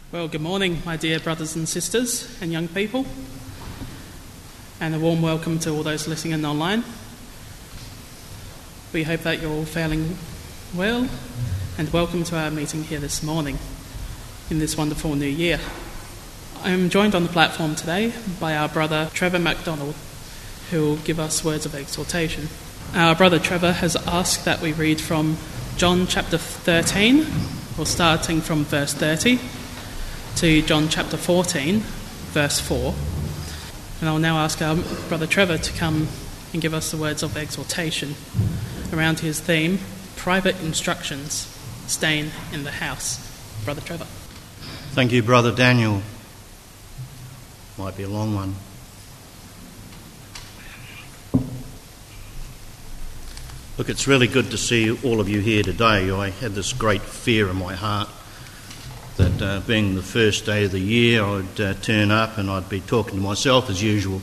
Well, good morning, my dear brothers and sisters and young people, and a warm welcome to all those listening in online. We hope that you're all feeling well, and welcome to our meeting here this morning in this wonderful new year. I'm joined on the platform today by our brother Trevor MacDonald, who will give us words of exhortation. Our brother Trevor has asked that we read from John chapter 13, or starting from verse 30, to John chapter 14, verse 4. And I'll now ask our brother Trevor to come and give us the words of exhortation around his theme, Private Instructions, Staying in the House. Brother Trevor. Thank you, Brother Daniel. Might be a long one. Look, it's really good to see all of you here today. I had this great fear in my heart that being the first day of the year, I'd turn up and I'd be talking to myself as usual.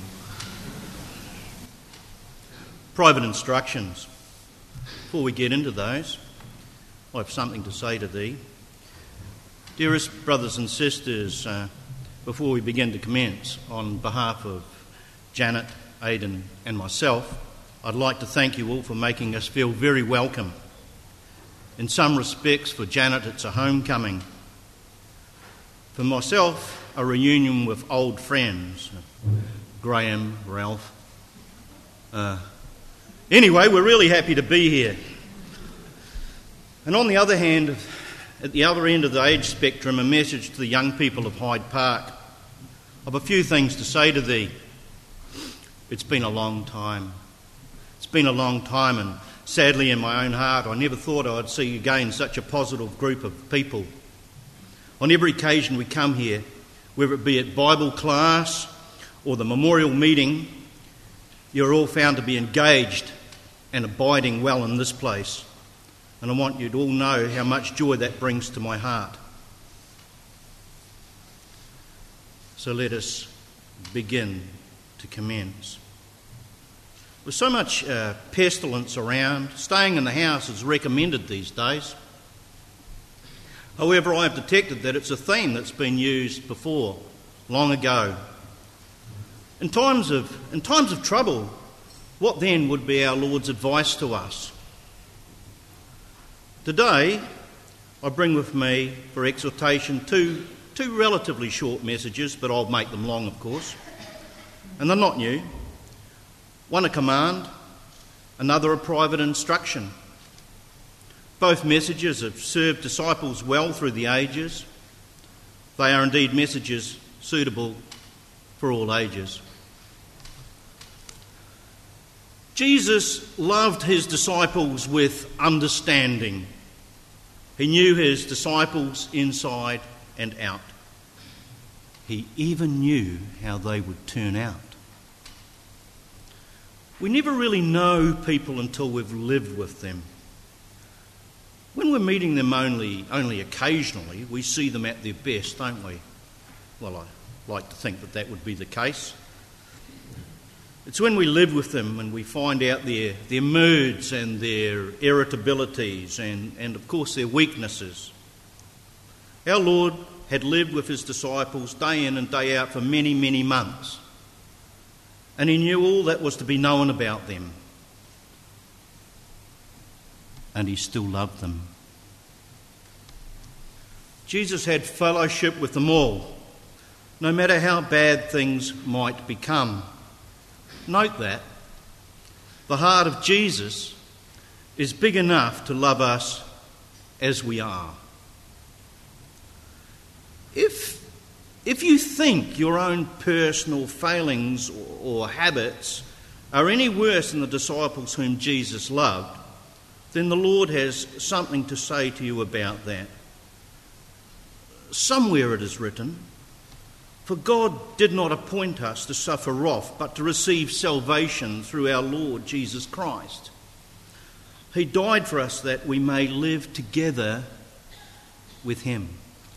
Private instructions. Before we get into those, I have something to say to thee. Dearest brothers and sisters, before we begin to commence, on behalf of Janet, Aidan and myself, I'd like to thank you all for making us feel very welcome. In some respects, for Janet, it's a homecoming. For myself, a reunion with old friends, Graham, Ralph. Anyway, we're really happy to be here. And on the other hand, at the other end of the age spectrum, a message to the young people of Hyde Park. I've a few things to say to thee. It's been a long time. It's been a long time, and sadly in my own heart, I never thought I'd see again such a positive group of people. On every occasion we come here, whether it be at Bible class or the memorial meeting, you're all found to be engaged and abiding well in this place. And I want you to all know how much joy that brings to my heart. So let us begin to commence. With so much pestilence around, staying in the house is recommended these days. However, I have detected that it's a theme that's been used before, long ago. In times of trouble, what then would be our Lord's advice to us? Today, I bring with me for exhortation two relatively short messages, but I'll make them long, of course. And they're not new. One a command, another a private instruction. Both messages have served disciples well through the ages. They are indeed messages suitable for all ages. Jesus loved his disciples with understanding. He knew his disciples inside and out. He even knew how they would turn out. We never really know people until we've lived with them. When we're meeting them only occasionally, we see them at their best, don't we? Well, I like to think that would be the case. It's when we live with them and we find out their moods and their irritabilities and of course their weaknesses. Our Lord had lived with his disciples day in and day out for many, many months. And he knew all that was to be known about them. And he still loved them. Jesus had fellowship with them all, no matter how bad things might become. Note that the heart of Jesus is big enough to love us as we are. If you think your own personal failings or habits are any worse than the disciples whom Jesus loved, then the Lord has something to say to you about that. Somewhere it is written, "For God did not appoint us to suffer wrath, but to receive salvation through our Lord Jesus Christ. He died for us that we may live together with him."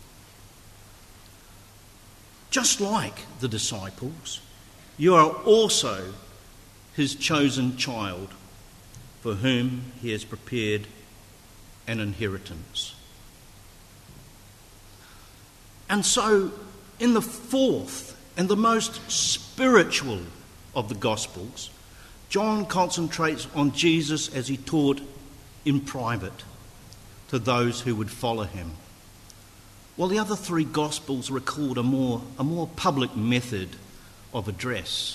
Just like the disciples, you are also his chosen child, for whom he has prepared an inheritance. And so, in the fourth and the most spiritual of the Gospels, John concentrates on Jesus as he taught in private to those who would follow him, while the other three Gospels record a more public method of address.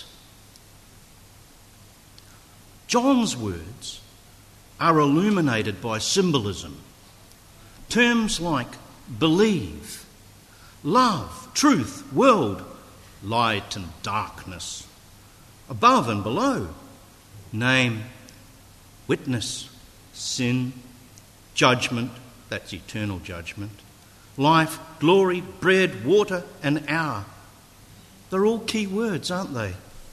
John's words are illuminated by symbolism. Terms like believe, love, truth, world, light and darkness, above and below, name, witness, sin, judgment, that's eternal judgment, life, glory, bread, water and hour. They're all key words, aren't they?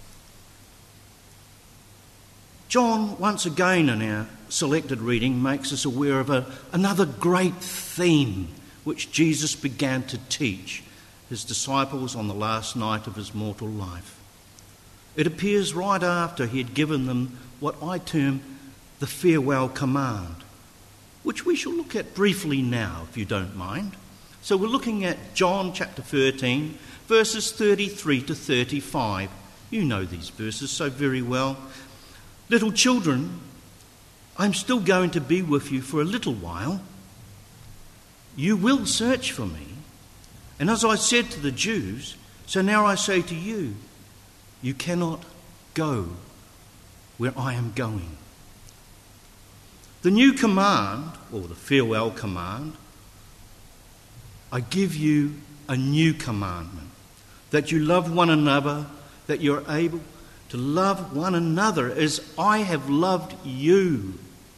John, once again in our selected reading, makes us aware of another great theme which Jesus began to teach his disciples on the last night of his mortal life. It appears right after he had given them what I term the farewell command, which we shall look at briefly now, if you don't mind. So we're looking at John chapter 13, verses 33 to 35. You know these verses so very well. Little children, I'm still going to be with you for a little while. You will search for me. And as I said to the Jews, so now I say to you, you cannot go where I am going. The new command, or the farewell command, I give you a new commandment, that you love one another, that you're able to love one another as I have loved you.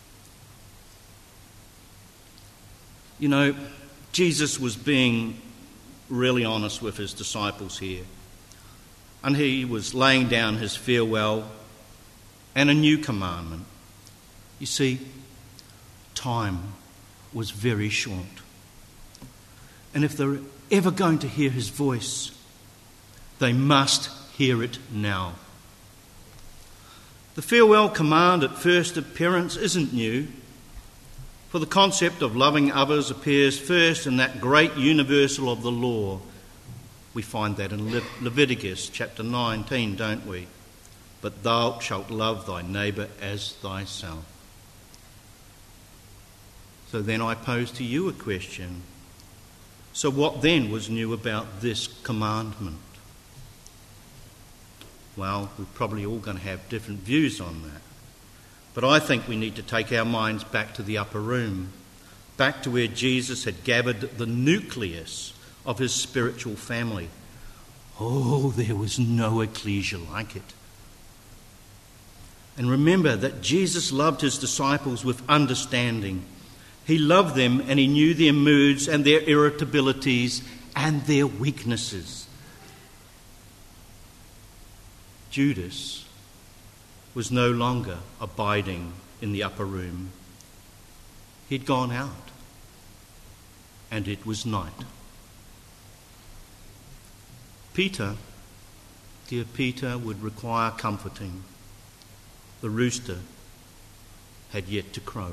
You know, Jesus was being really honest with his disciples here. And he was laying down his farewell and a new commandment. You see, time was very short. And if they're ever going to hear his voice, they must hear it now. The farewell command at first appearance isn't new, for the concept of loving others appears first in that great universal of the law. We find that in Leviticus chapter 19, don't we? But thou shalt love thy neighbour as thyself. So then I pose to you a question. So what then was new about this commandment? Well, we're probably all going to have different views on that. But I think we need to take our minds back to the upper room, back to where Jesus had gathered the nucleus of his spiritual family. Oh, there was no ecclesia like it. And remember that Jesus loved his disciples with understanding. He loved them and he knew their moods and their irritabilities and their weaknesses. Judas was no longer abiding in the upper room. He'd gone out, and it was night. Peter, dear Peter, would require comforting. The rooster had yet to crow.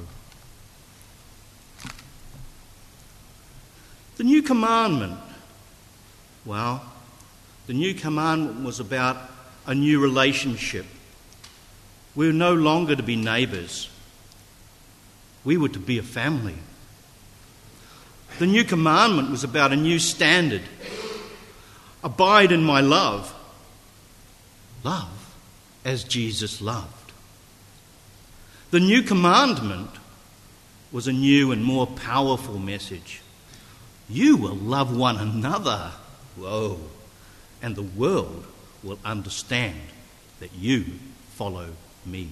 The new commandment, well, the new commandment was about a new relationship. We were no longer to be neighbours. We were to be a family. The new commandment was about a new standard. Abide in my love. Love as Jesus loved. The new commandment was a new and more powerful message. You will love one another. Whoa. And the world will understand that you follow me.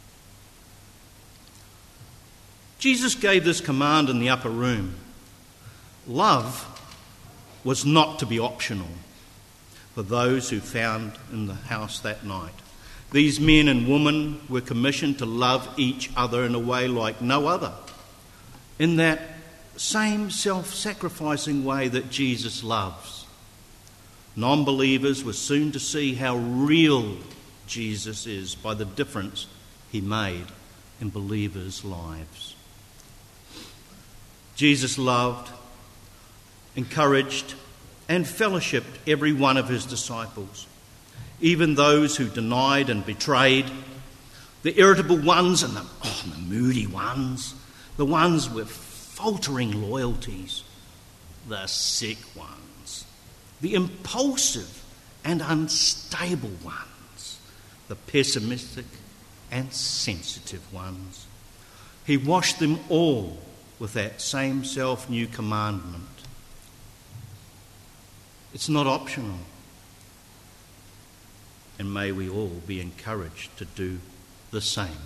Jesus gave this command in the upper room. Love was not to be optional for those who found in the house that night. These men and women were commissioned to love each other in a way like no other, in that same self-sacrificing way that Jesus loves. Non-believers were soon to see how real Jesus is by the difference he made in believers' lives. Jesus loved, encouraged, and fellowshipped every one of his disciples, even those who denied and betrayed, the irritable ones and the moody ones, the ones with faltering loyalties, the sick ones, the impulsive and unstable ones, the pessimistic and sensitive ones. He washed them all with that same self-new commandment. It's not optional. And may we all be encouraged to do the same.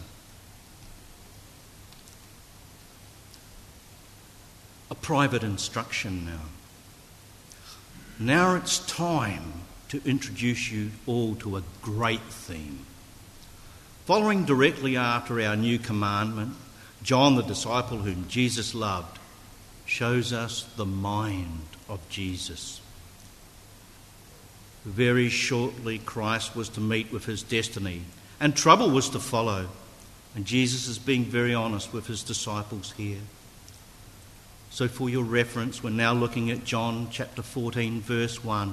A private instruction now. Now it's time to introduce you all to a great theme. Following directly after our new commandment, John, the disciple whom Jesus loved, shows us the mind of Jesus. Very shortly, Christ was to meet with his destiny, and trouble was to follow. And Jesus is being very honest with his disciples here. So for your reference, we're now looking at John chapter 14, verse 1.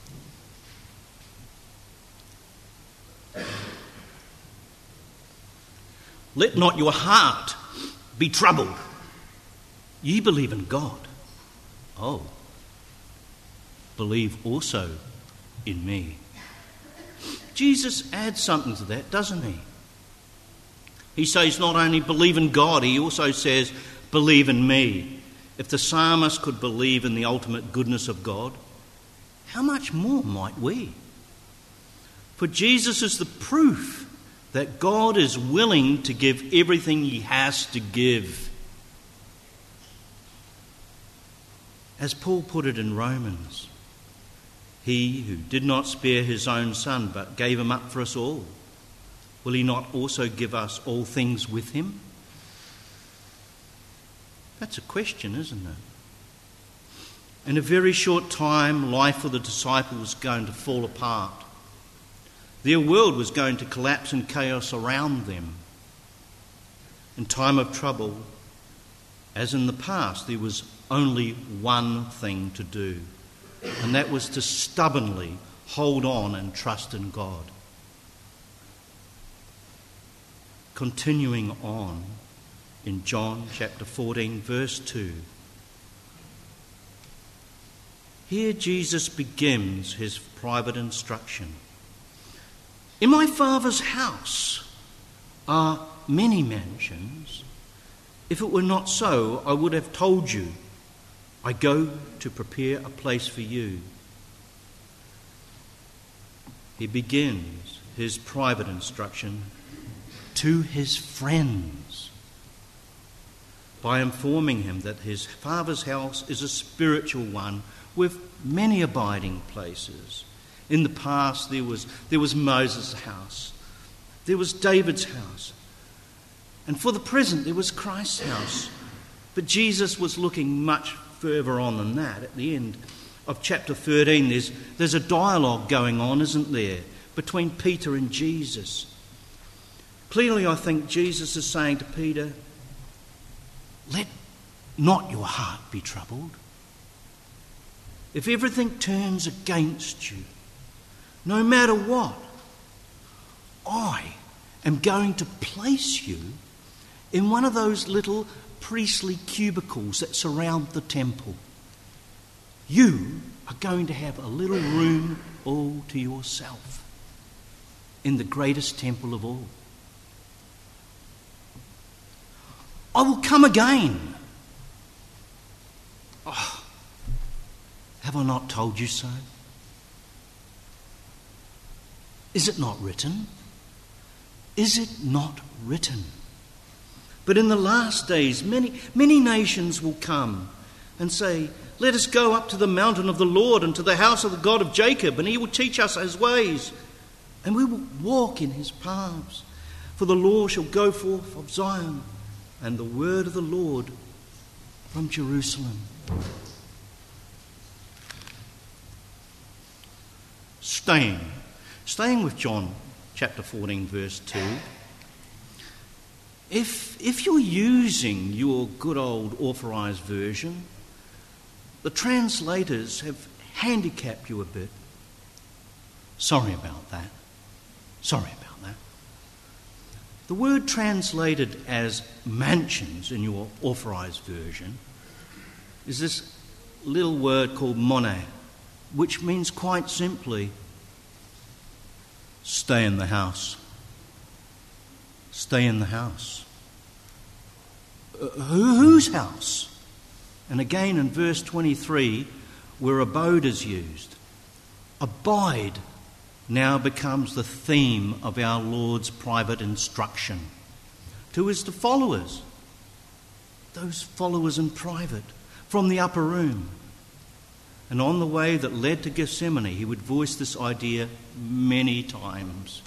Let not your heart be troubled. Ye believe in God. Oh, believe also in me. Jesus adds something to that, doesn't he? He says not only believe in God, he also says believe in me. If the psalmist could believe in the ultimate goodness of God, how much more might we? For Jesus is the proof that God is willing to give everything he has to give. As Paul put it in Romans, he who did not spare his own son but gave him up for us all, will he not also give us all things with him? That's a question, isn't it? In a very short time, life for the disciples was going to fall apart. Their world was going to collapse in chaos around them. In time of trouble, as in the past, there was only one thing to do, and that was to stubbornly hold on and trust in God. Continuing on in John chapter 14, verse 2. Here Jesus begins his private instruction. In my Father's house are many mansions. If it were not so, I would have told you, I go to prepare a place for you. He begins his private instruction to his friends by informing him that his Father's house is a spiritual one with many abiding places. In the past, there was Moses' house. There was David's house. And for the present, there was Christ's house. But Jesus was looking much further on than that. At the end of chapter 13, there's a dialogue going on, isn't there, between Peter and Jesus. Clearly, I think Jesus is saying to Peter, let not your heart be troubled. If everything turns against you, no matter what, I am going to place you in one of those little priestly cubicles that surround the temple. You are going to have a little room all to yourself in the greatest temple of all. I will come again. Oh, have I not told you so? Is it not written? Is it not written? But in the last days, many nations will come and say, let us go up to the mountain of the Lord and to the house of the God of Jacob, and he will teach us his ways, and we will walk in his paths. For the law shall go forth of Zion, and the word of the Lord from Jerusalem. Staying with John chapter 14, verse 2. If you're using your good old authorised version, the translators have handicap you a bit, sorry about that. Sorry about that. The word translated as mansions in your authorised version is this little word called mone, which means quite simply, stay in the house. Stay in the house. Whose house? And again in verse 23, where abode is used, abide now becomes the theme of our Lord's private instruction to his followers, those followers in private, from the upper room. And on the way that led to Gethsemane, he would voice this idea many times.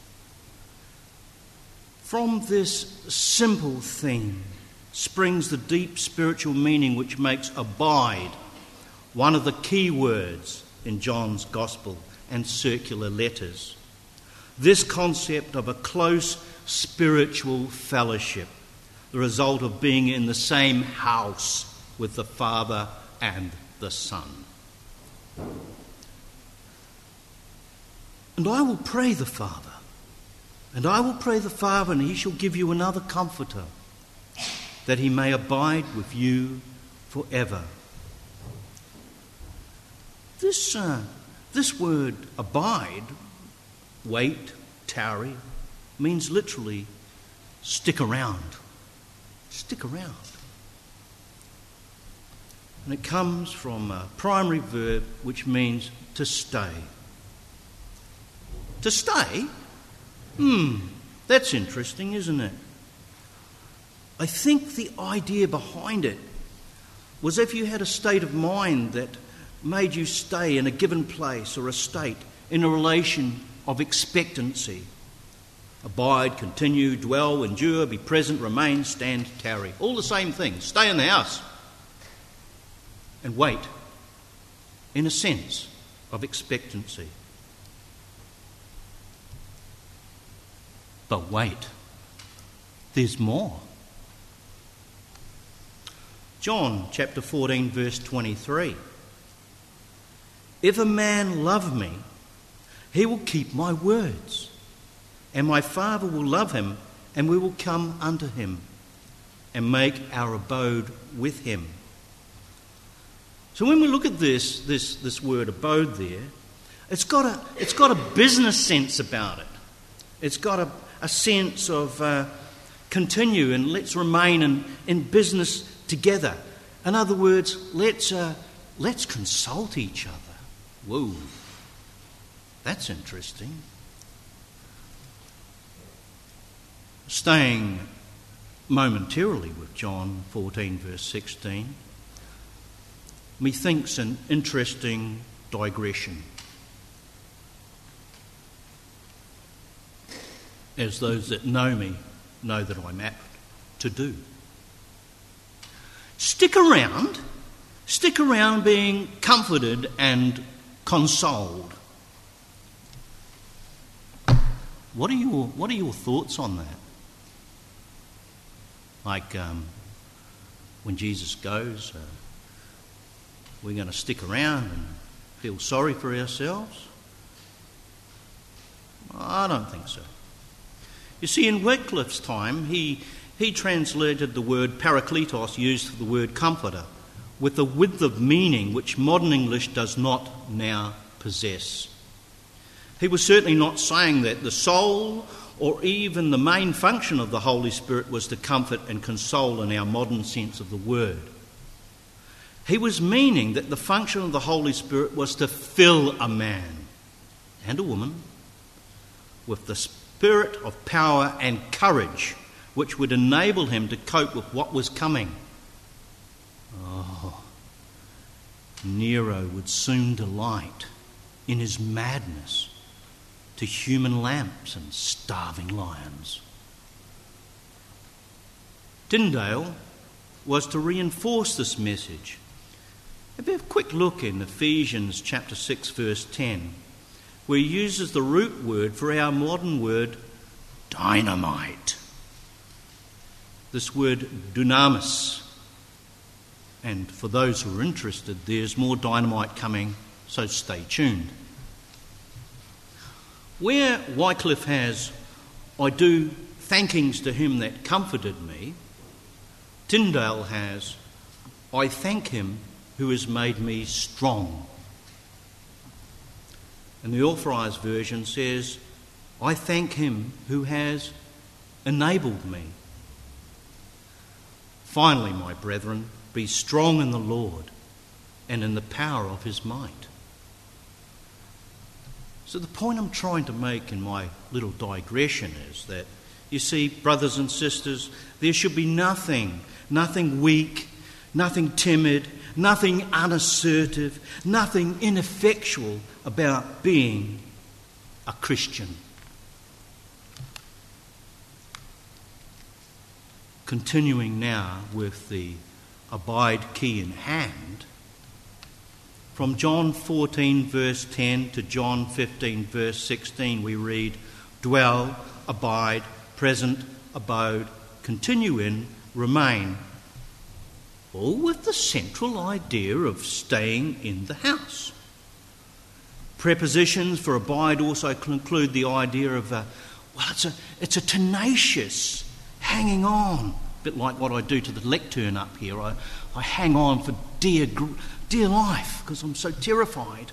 From this simple theme springs the deep spiritual meaning which makes abide one of the key words in John's Gospel and circular letters. This concept of a close spiritual fellowship, the result of being in the same house with the Father and the Son. And I will pray the Father, and he shall give you another comforter, that he may abide with you forever. This word abide, wait, tarry, means literally stick around. Stick around. And it comes from a primary verb which means to stay. To stay? That's interesting, isn't it? I think the idea behind it was if you had a state of mind that made you stay in a given place or a state in a relation of expectancy. Abide, continue, dwell, endure, be present, remain, stand, tarry. All the same thing. Stay in the house and wait in a sense of expectancy. But wait, there's more. John chapter 14 verse 23. If a man love me, he will keep my words, and my Father will love him, and we will come unto him and make our abode with him. So when we look at this word abode there, it's got a business sense about it. It's got a sense of continue and let's remain in business together. In other words, let's consult each other. Whoa, that's interesting. Staying momentarily with John 14 verse 16, methinks an interesting digression. As those that know me know that I'm apt to do. Stick around being comforted and consoled. What are your thoughts on that? Like when Jesus goes, we're going to stick around and feel sorry for ourselves? I don't think so. You see, in Wycliffe's time, he translated the word parakletos, used for the word comforter, with a width of meaning which modern English does not now possess. He was certainly not saying that the soul or even the main function of the Holy Spirit was to comfort and console in our modern sense of the word. He was meaning that the function of the Holy Spirit was to fill a man and a woman with the spirit of power and courage which would enable him to cope with what was coming. Oh, Nero would soon delight in his madness to human lamps and starving lions. Tyndale was to reinforce this message. Have a quick look in Ephesians chapter 6 verse 10, where he uses the root word for our modern word dynamite. This word dunamis. And for those who are interested, there's more dynamite coming so stay tuned. Where Wycliffe has, I do thankings to him that comforted me, Tyndale has, I thank him who has made me strong. And the Authorised Version says, I thank him who has enabled me. Finally, my brethren, be strong in the Lord and in the power of his might. So the point I'm trying to make in my little digression is that, you see, brothers and sisters, there should be nothing weak, nothing timid, nothing unassertive, nothing ineffectual about being a Christian. Continuing now with the abide key in hand, from John 14 verse 10 to John 15 verse 16 we read, dwell, abide, present, abode, continue in, remain, all with the central idea of staying in the house. Prepositions for abide also include the idea of, it's a tenacious hanging on, a bit like what I do to the lectern up here. I hang on for dear life because I'm so terrified.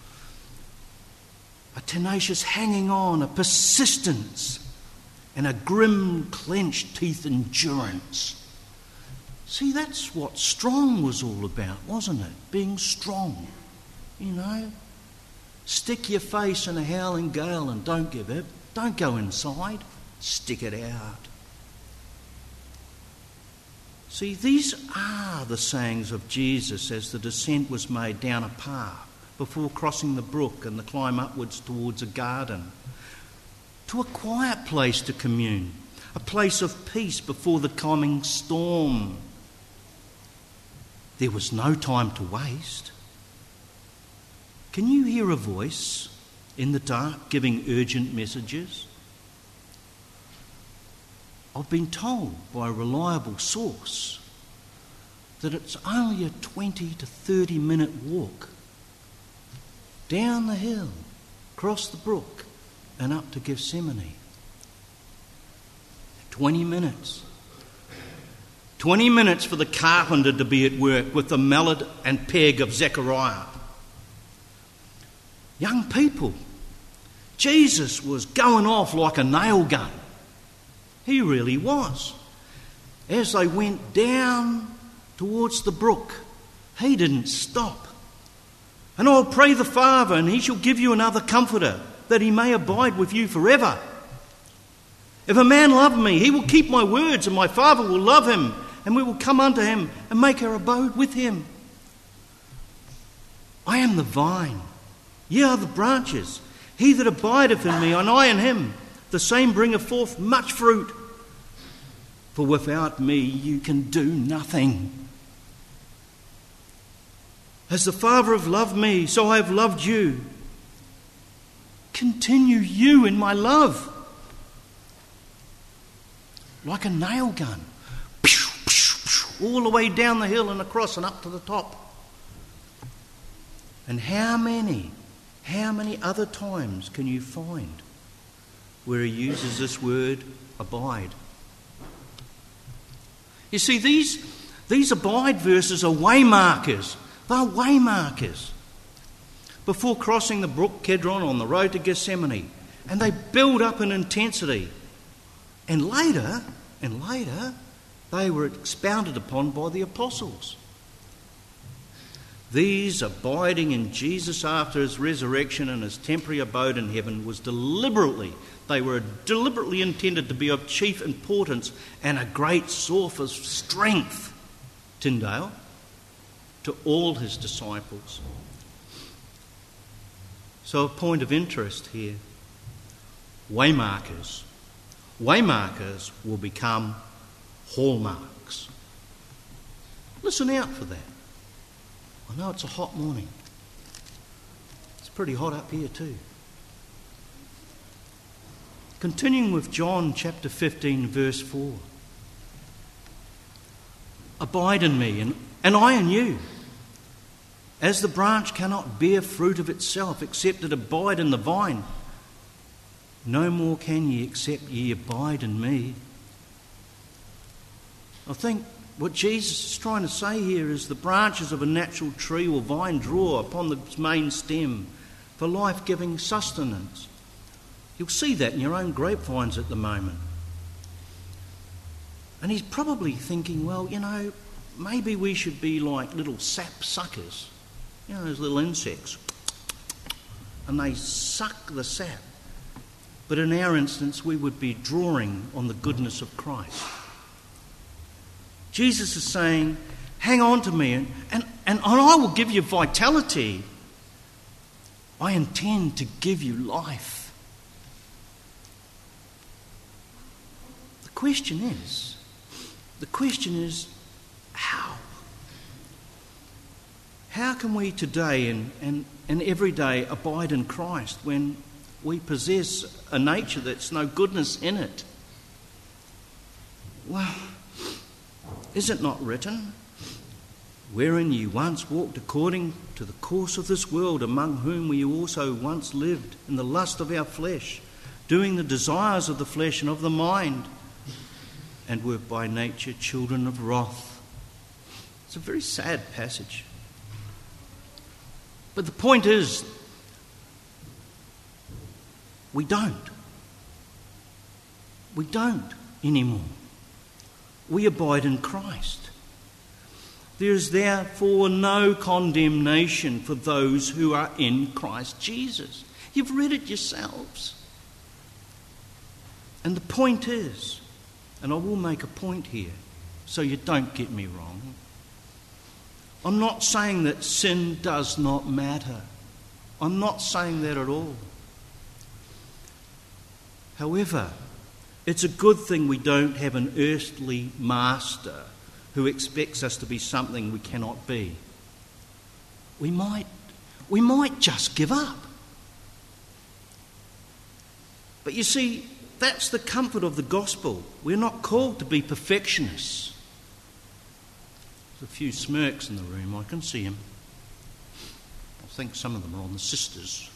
A tenacious hanging on, a persistence, and a grim, clenched teeth endurance. See, that's what strong was all about, wasn't it? Being strong, you know. Stick your face in a howling gale and don't give up. Don't go inside. Stick it out. See, these are the sayings of Jesus as the descent was made down a path before crossing the brook and the climb upwards towards a garden, to a quiet place to commune, a place of peace before the coming storm. There was no time to waste. Can you hear a voice in the dark giving urgent messages? I've been told by a reliable source that it's only a 20 to 30 minute walk down the hill, across the brook and up to Gethsemane. 20 minutes. 20 minutes for the carpenter to be at work with the mallet and peg of Zechariah. Young people, Jesus was going off like a nail gun. He really was. As they went down towards the brook, he didn't stop. And I'll pray the Father, and he shall give you another comforter, that he may abide with you forever. If a man love me, he will keep my words, and my Father will love him, and we will come unto him and make our abode with him. I am the vine, ye are the branches. He that abideth in me, and I in him, the same bringeth forth much fruit. For without me you can do nothing. As the Father hath loved me, so I have loved you. Continue you in my love. Like a nail gun. All the way down the hill and across and up to the top. And how many other times can you find where he uses this word, abide? You see, these abide verses are waymarkers. They're waymarkers. Before crossing the brook Kedron on the road to Gethsemane. And they build up in intensity. And later, they were expounded upon by the apostles. These abiding in Jesus after his resurrection and his temporary abode in heaven they were deliberately intended to be of chief importance and a great source of strength, Tyndale, to all his disciples. So a point of interest here. Waymarkers. Waymarkers will become hallmarks. Listen out for that. I know it's a hot morning. It's pretty hot up here too. Continuing with John chapter 15 verse 4. Abide in me and I in you. As the branch cannot bear fruit of itself except it abide in the vine, no more can ye except ye abide in me. I think what Jesus is trying to say here is the branches of a natural tree or vine draw upon the main stem for life-giving sustenance. You'll see that in your own grapevines at the moment. And he's probably thinking, well, maybe we should be like little sap suckers. Those little insects. And they suck the sap. But in our instance, we would be drawing on the goodness of Christ. Jesus is saying, hang on to me and I will give you vitality. I intend to give you life. The question is, how? How can we today and every day abide in Christ when we possess a nature that's no goodness in it? Well, is it not written, wherein you once walked according to the course of this world, among whom we also once lived in the lust of our flesh, doing the desires of the flesh and of the mind, and were by nature children of wrath. It's a very sad passage. But the point is, we don't. We don't anymore. We abide in Christ. There is therefore no condemnation for those who are in Christ Jesus. You've read it yourselves. And the point is, and I will make a point here so you don't get me wrong, I'm not saying that sin does not matter. I'm not saying that at all. However, it's a good thing we don't have an earthly master who expects us to be something we cannot be. We might just give up. But you see, that's the comfort of the gospel. We're not called to be perfectionists. There's a few smirks in the room, I can see them. I think some of them are on the sisters.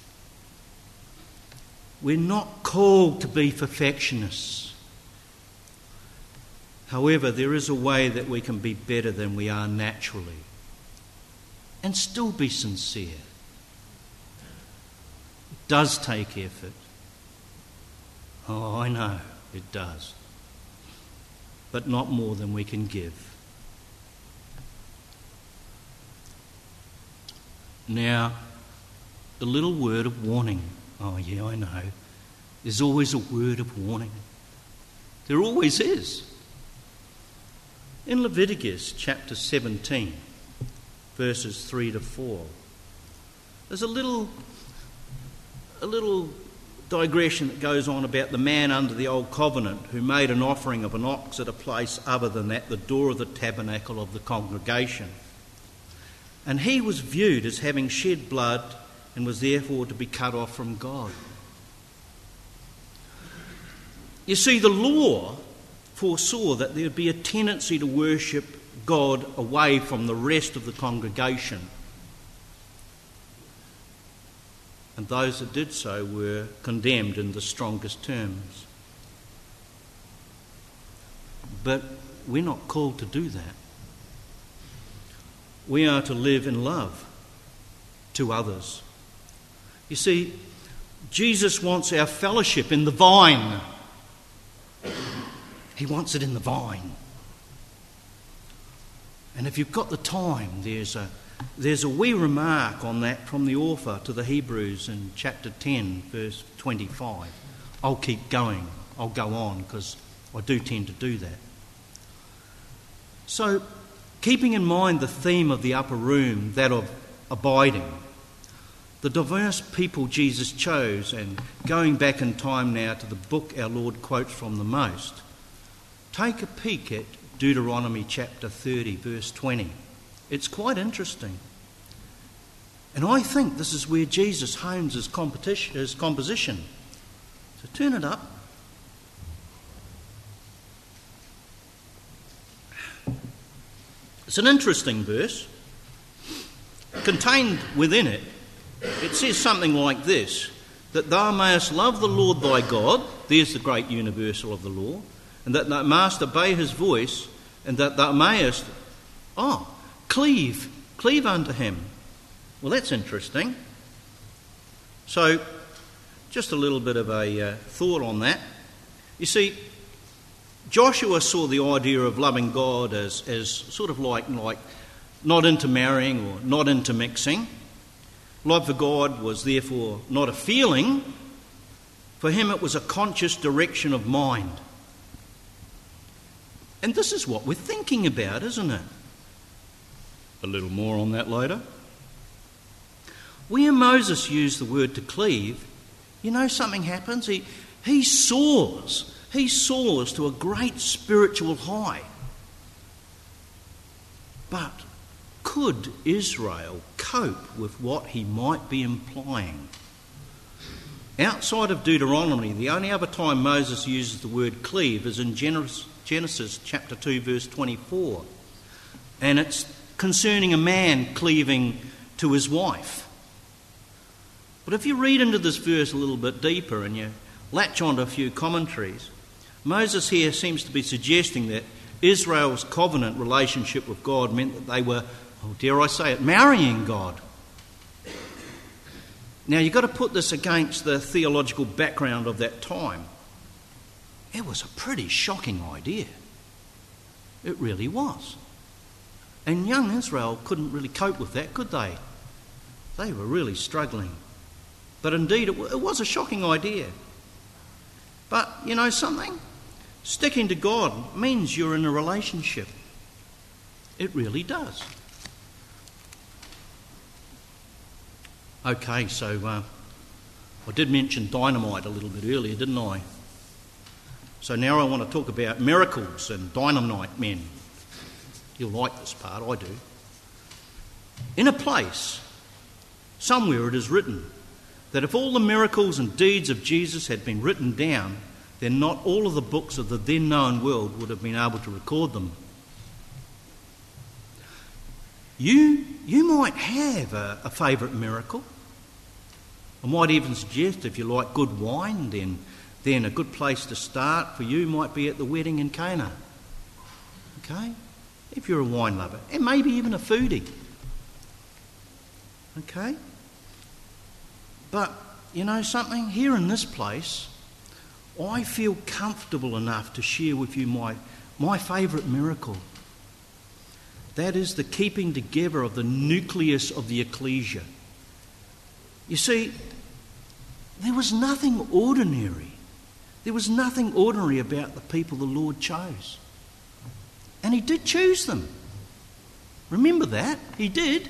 We're not called to be perfectionists. However, there is a way that we can be better than we are naturally and still be sincere. It does take effort. Oh, I know, it does. But not more than we can give. Now, a little word of warning. Oh, yeah, I know. There's always a word of warning. There always is. In Leviticus chapter 17, verses 3 to 4, there's a little digression that goes on about the man under the old covenant who made an offering of an ox at a place other than at the door of the tabernacle of the congregation. And he was viewed as having shed blood and was therefore to be cut off from God. You see, the law foresaw that there would be a tendency to worship God away from the rest of the congregation. And those that did so were condemned in the strongest terms. But we're not called to do that. We are to live in love to others. You see, Jesus wants our fellowship in the vine. He wants it in the vine. And if you've got the time, there's a wee remark on that from the author to the Hebrews in chapter 10, verse 25. I'll keep going. I'll go on because I do tend to do that. So, keeping in mind the theme of the upper room, that of abiding, the diverse people Jesus chose, and going back in time now to the book our Lord quotes from the most, take a peek at Deuteronomy chapter 30, verse 20. It's quite interesting. And I think this is where Jesus hones his composition. So turn it up. It's an interesting verse. contained within it, it says something like this, that thou mayest love the Lord thy God, there's the great universal of the law, and that thou mayest obey his voice, and that thou mayest, cleave unto him. Well, that's interesting. So, just a little bit of a thought on that. You see, Joshua saw the idea of loving God as sort of like not intermarrying or not intermixing. Love for God was therefore not a feeling. For him it was a conscious direction of mind. And this is what we're thinking about, isn't it? A little more on that later. Where Moses used the word to cleave, you know something happens? He soars to a great spiritual high. But could Israel cope with what he might be implying? Outside of Deuteronomy, the only other time Moses uses the word cleave is in Genesis chapter 2 verse 24. And it's concerning a man cleaving to his wife. But if you read into this verse a little bit deeper and you latch onto a few commentaries, Moses here seems to be suggesting that Israel's covenant relationship with God meant that they were, dare I say it, marrying God. Now you've got to put this against the theological background of that time. It was a pretty shocking idea. It really was. And young Israel couldn't really cope with that, could they? They were really struggling. But indeed, it was a shocking idea. But you know something? Sticking to God means you're in a relationship. It really does. Okay, so I did mention dynamite a little bit earlier, didn't I? So now I want to talk about miracles and dynamite men. You'll like this part, I do. In a place, somewhere it is written, that if all the miracles and deeds of Jesus had been written down, then not all of the books of the then known world would have been able to record them. You might have a favourite miracle. I might even suggest if you like good wine, then a good place to start for you might be at the wedding in Cana. Okay? If you're a wine lover, and maybe even a foodie. Okay? But, you know something? Here in this place, I feel comfortable enough to share with you my favourite miracle. That is the keeping together of the nucleus of the ecclesia. You see, there was nothing ordinary. There was nothing ordinary about the people the Lord chose. And he did choose them. Remember that? He did.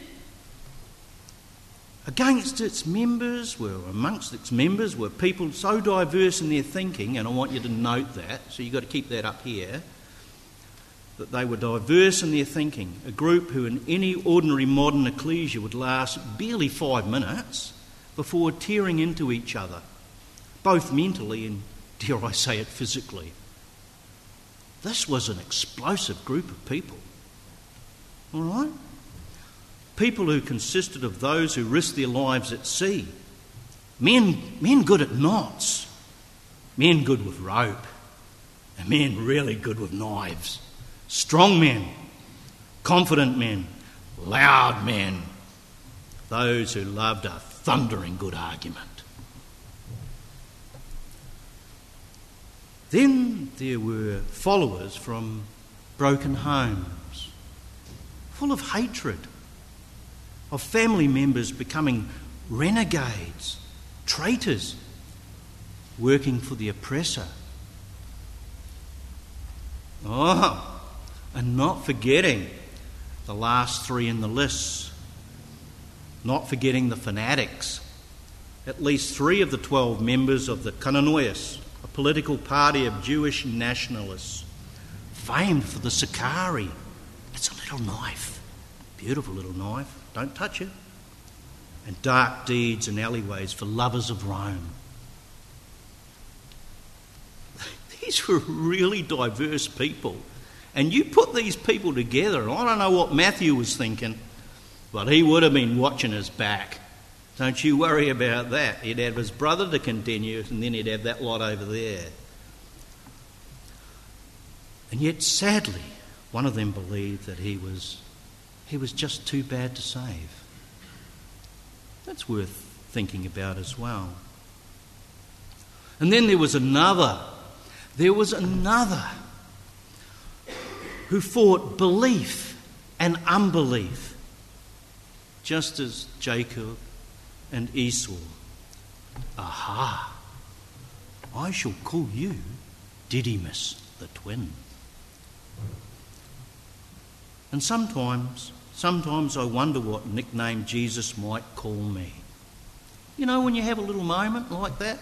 Amongst its members were people so diverse in their thinking, and I want you to note that, so you've got to keep that up here, that they were diverse in their thinking, a group who in any ordinary modern ecclesia would last barely 5 minutes before tearing into each other, both mentally and, dare I say it, physically. This was an explosive group of people. All right? People who consisted of those who risked their lives at sea. Men good at knots. Men good with rope. And men really good with knives. Strong men. Confident men. Loud men. Those who loved a thundering good argument. Then there were followers from broken homes, full of hatred, of family members becoming renegades, traitors, working for the oppressor. And not forgetting the last three in the list, not forgetting the fanatics. At least 3 of the 12 members of the Kananoias, a political party of Jewish nationalists, famed for the Sakari. It's a little knife, beautiful little knife, don't touch it. And dark deeds and alleyways for lovers of Rome. These were really diverse people. And you put these people together, and I don't know what Matthew was thinking, Well, he would have been watching his back. Don't you worry about that. He'd have his brother to continue, and then he'd have that lot over there. And yet, sadly, one of them believed that he was just too bad to save. That's worth thinking about as well. And then there was another who fought belief and unbelief, just as Jacob and Esau. Aha! I shall call you Didymus the twin. And sometimes I wonder what nickname Jesus might call me. You know, when you have a little moment like that,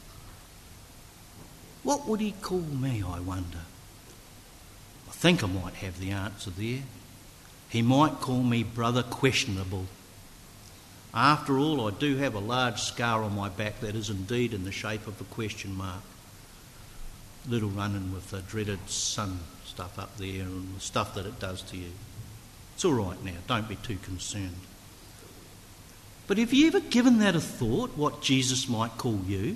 what would he call me, I wonder? I think I might have the answer there. He might call me Brother Questionable. After all, I do have a large scar on my back that is indeed in the shape of a question mark. Little run-in with the dreaded sun stuff up there and the stuff that it does to you. It's all right now, don't be too concerned. But have you ever given that a thought, what Jesus might call you?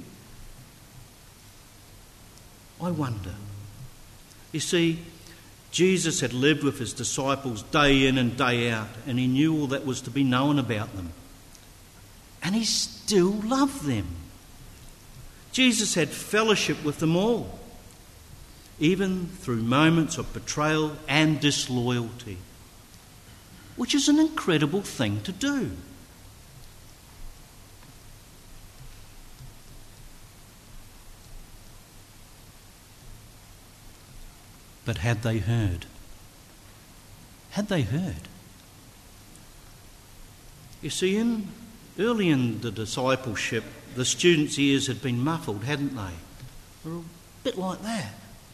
I wonder. You see, Jesus had lived with his disciples day in and day out, and he knew all that was to be known about them. And he still loved them. Jesus had fellowship with them all, even through moments of betrayal and disloyalty, which is an incredible thing to do. But had they heard? Had they heard? You see, early in the discipleship, the students' ears had been muffled, hadn't they? They were a bit like that.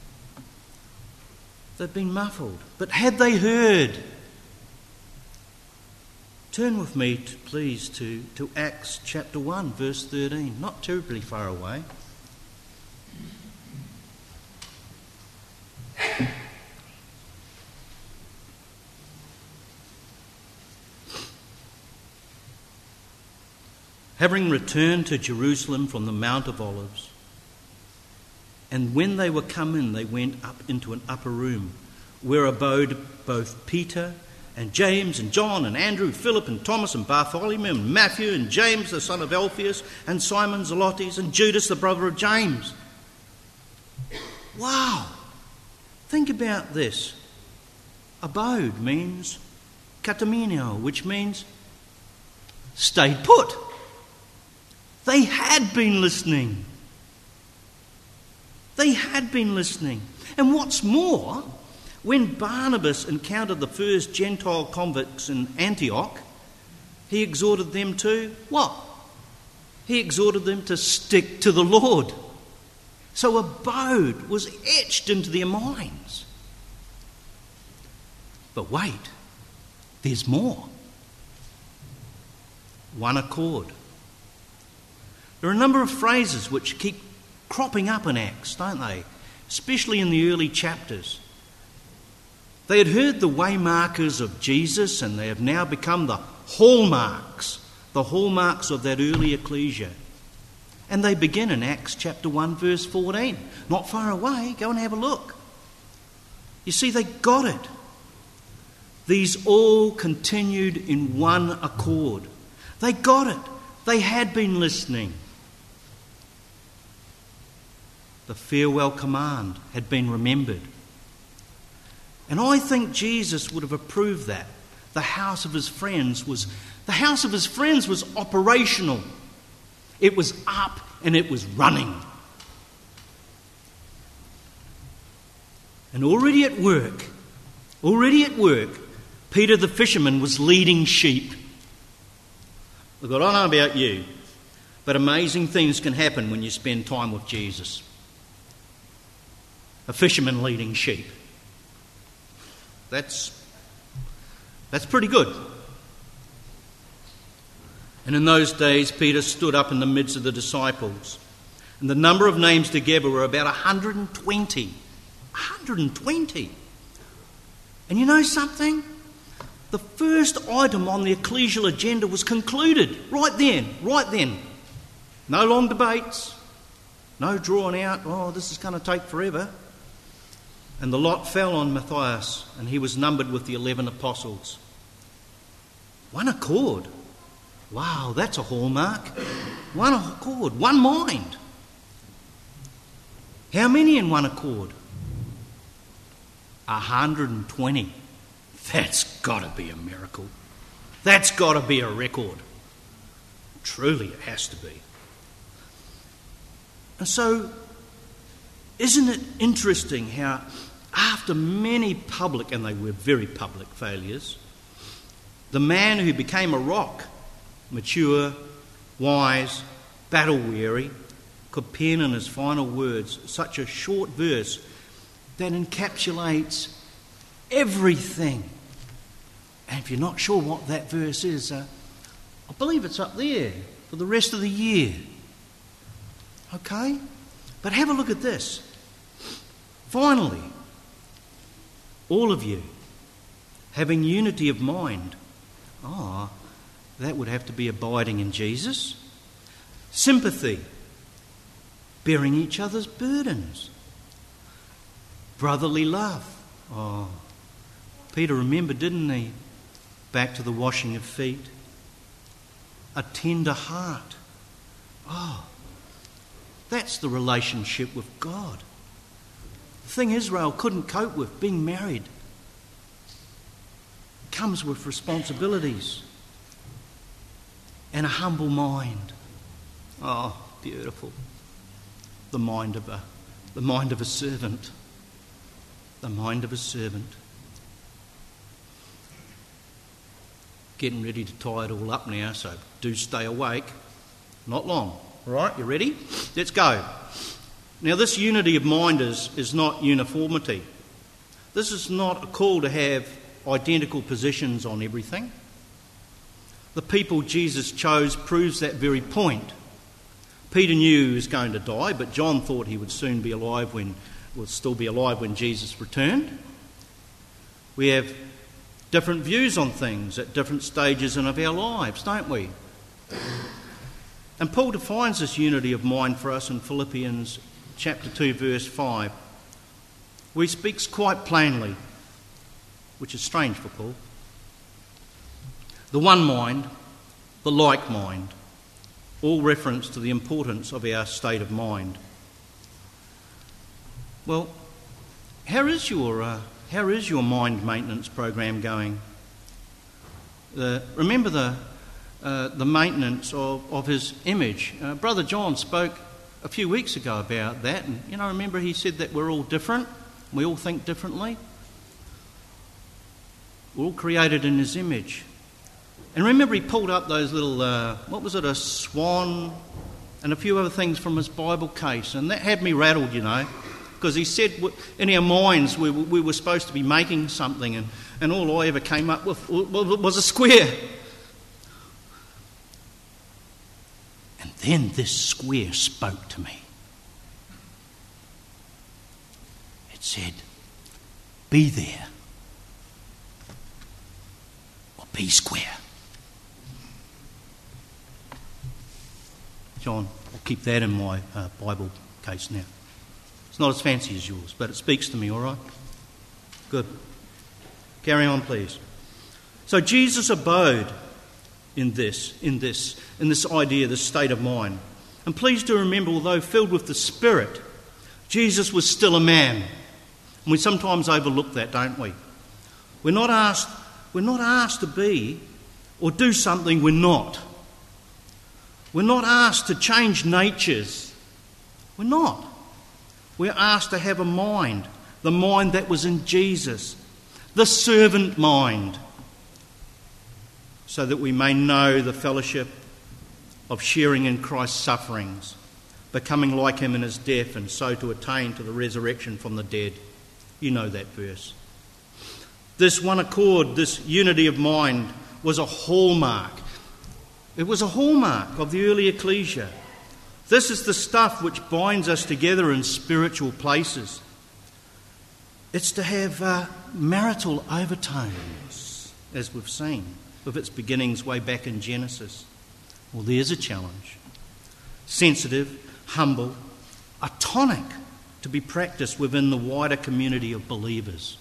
They'd been muffled. But had they heard? Turn with me, please, to Acts chapter 1, verse 13. Not terribly far away. Having returned to Jerusalem from the Mount of Olives, and when they were come in, they went up into an upper room, where abode both Peter and James and John and Andrew, Philip and Thomas and Bartholomew and Matthew and James the son of Alphaeus and Simon Zelotes and Judas the brother of James. Wow! Think about this. Abode means kataminio, which means stayed put. They had been listening. They had been listening. And what's more, when Barnabas encountered the first Gentile convicts in Antioch, he exhorted them to what? He exhorted them to stick to the Lord. So abode was etched into their minds. But wait, there's more. One accord. There are a number of phrases which keep cropping up in Acts, don't they? Especially in the early chapters. They had heard the waymarkers of Jesus, and they have now become the hallmarks of that early ecclesia. And they begin in Acts chapter 1, verse 14. Not far away, go and have a look. You see, they got it. These all continued in one accord. They got it. They had been listening. The farewell command had been remembered. And I think Jesus would have approved that. The house of his friends was operational. It was up and it was running. And already at work, Peter the fisherman was leading sheep. Look, I don't know about you, but amazing things can happen when you spend time with Jesus. A fisherman leading sheep. That's pretty good. And in those days, Peter stood up in the midst of the disciples, and the number of names together were about 120. 120. And you know something? The first item on the ecclesial agenda was concluded right then. No long debates, no drawing out, oh, this is going to take forever. And the lot fell on Matthias, and he was numbered with the 11 apostles. One accord. Wow, that's a hallmark. One accord, one mind. How many in one accord? 120. That's got to be a miracle. That's got to be a record. Truly, it has to be. And so, isn't it interesting how after many public, and they were very public failures, the man who became a rock, mature, wise, battle-weary, could pen in his final words such a short verse that encapsulates everything. And if you're not sure what that verse is, I believe it's up there for the rest of the year. Okay? But have a look at this. Finally, all of you having unity of mind. That would have to be abiding in Jesus. Sympathy, bearing each other's burdens. Brotherly love. Peter remembered, didn't he? Back to the washing of feet. A tender heart. That's the relationship with God. The thing Israel couldn't cope with, being married, comes with responsibilities and a humble mind. Beautiful. The mind of a servant. The mind of a servant. Getting ready to tie it all up now, so do stay awake. Not long. All right, you ready? Let's go. Now, this unity of mind is not uniformity. This is not a call to have identical positions on everything. The people Jesus chose proves that very point. Peter knew he was going to die, but John thought he would still be alive when Jesus returned. We have different views on things at different stages of our lives, don't we? And Paul defines this unity of mind for us in Philippians chapter 2, verse 5, where he speaks quite plainly, which is strange for Paul. The one mind, the like mind, all reference to the importance of our state of mind. Well, how is your mind maintenance program going? Remember the maintenance of his image. Brother John spoke a few weeks ago about that, and remember he said that we're all different, we all think differently. We're all created in his image. And remember he pulled up those little, a swan and a few other things from his Bible case, and that had me rattled, because he said in our minds we were supposed to be making something, and all I ever came up with was a square. And then this square spoke to me. It said, be there or be square. John, I'll keep that in my Bible case now. It's not as fancy as yours, but it speaks to me, all right? Good. Carry on, please. So Jesus abode in this idea, this state of mind. And please do remember, although filled with the Spirit, Jesus was still a man. And we sometimes overlook that, don't we? We're not asked to be or do something we're not. We're not asked to change natures. We're not. We're asked to have a mind, the mind that was in Jesus, the servant mind, so that we may know the fellowship of sharing in Christ's sufferings, becoming like him in his death, and so to attain to the resurrection from the dead. You know that verse. This one accord, this unity of mind, was a hallmark. It was a hallmark of the early ecclesia. This is the stuff which binds us together in spiritual places. It's to have marital overtones. as we've seen, with its beginnings way back in Genesis. Well, there's a challenge. Sensitive, humble, a tonic to be practiced within the wider community of believers,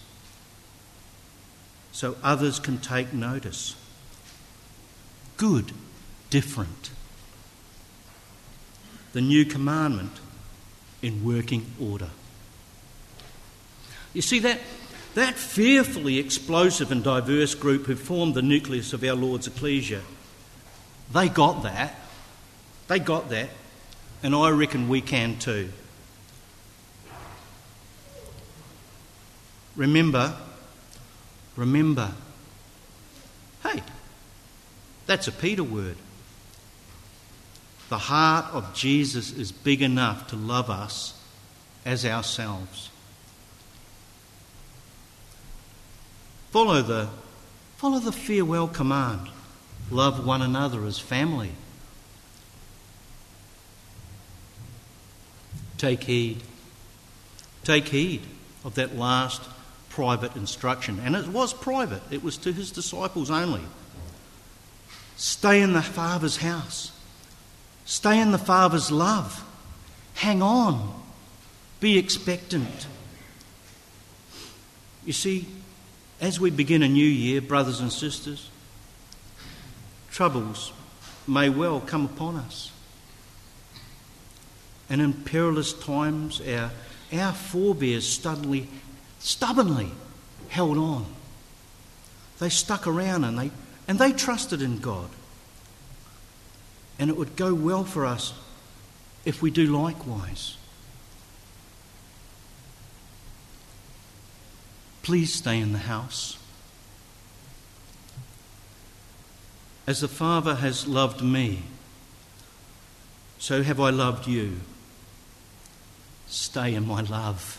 so others can take notice. Good, different. The new commandment in working order. You see, that fearfully explosive and diverse group who formed the nucleus of our Lord's ecclesia, they got that. They got that. And I reckon we can too. Remember. Hey, that's a Peter word. The heart of Jesus is big enough to love us as ourselves. Follow the farewell command. Love one another as family. Take heed. Take heed of that last private instruction. And it was private. It was to his disciples only. Stay in the Father's house. Stay in the Father's love. Hang on. Be expectant. You see, as we begin a new year, brothers and sisters, troubles may well come upon us. And in perilous times, our forebears stubbornly held on. They stuck around and they trusted in God. And it would go well for us if we do likewise. Please stay in the house. As the Father has loved me, so have I loved you. Stay in my love.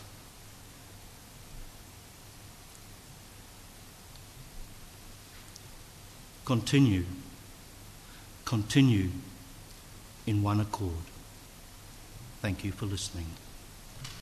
Continue in one accord. Thank you for listening.